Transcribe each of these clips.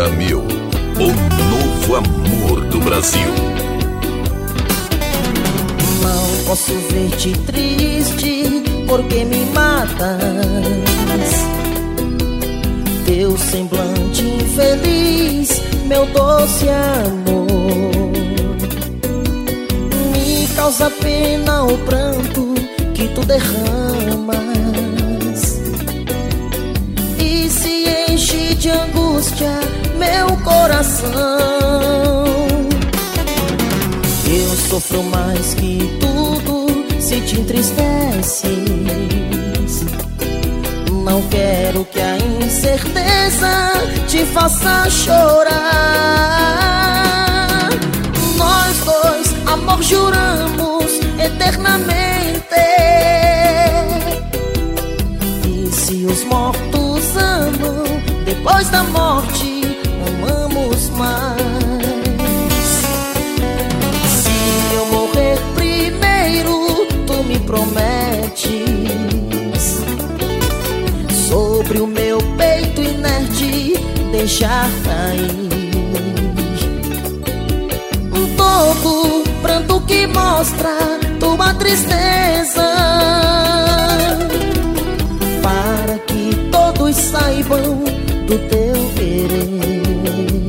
Banda 1000, o novo amor do Brasil. Não posso ver-te triste porque me matas. Teu semblante infeliz, meu doce amor, me causa pena o pranto que tu derramas e se enche de angústia meu coração. Eu sofro mais que tudo se te entristeces. Não quero que a incerteza te faça chorar. Nós dois, amor, juramos eternamente. E se os mortos amam, depois da morte amamos mais. Se eu morrer primeiro, tu me prometes sobre o meu peito inerte deixar cair todo pranto que mostra tua tristeza, para que todos saibam do teu querer.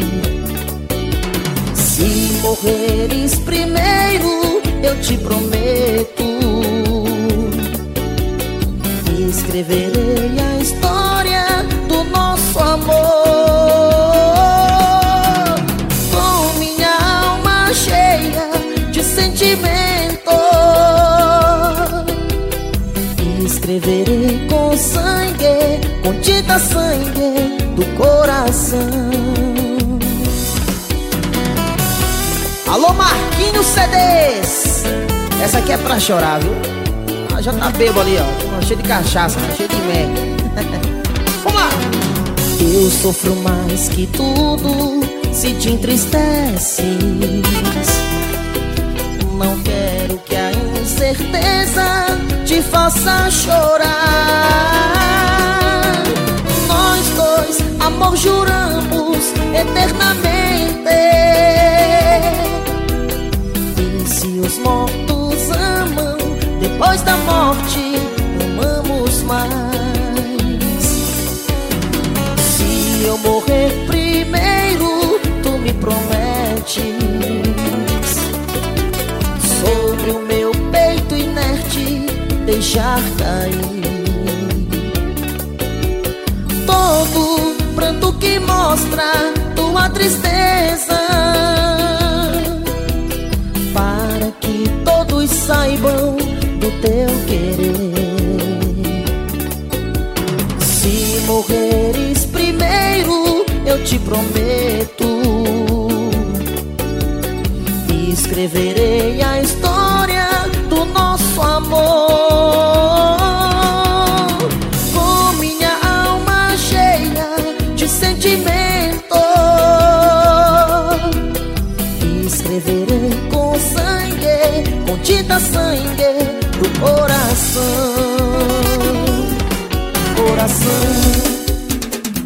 Se morreres primeiro, eu te prometo, escreverei a história do nosso amor com minha alma cheia de sentimento. Escreverei com sangue, com tinta sangue do coração. Alô Marquinhos CDs, essa aqui é pra chorar, viu? Já tá bêbado ali, ó, cheio de cachaça, cheio de merda. Vamos lá! Eu sofro mais que tudo se te entristeces. Não quero que a incerteza te faça chorar. Nós dois, amor, juramos eternamente. E se os mortos amam, depois da morte amamos mais. Se eu morrer primeiro, tu me prometes sobre o meu peito inerte deixar cair todo pranto que mostra tua tristeza, para que todos saibam do teu querer. Se morreres primeiro, eu te prometo, escreverei a história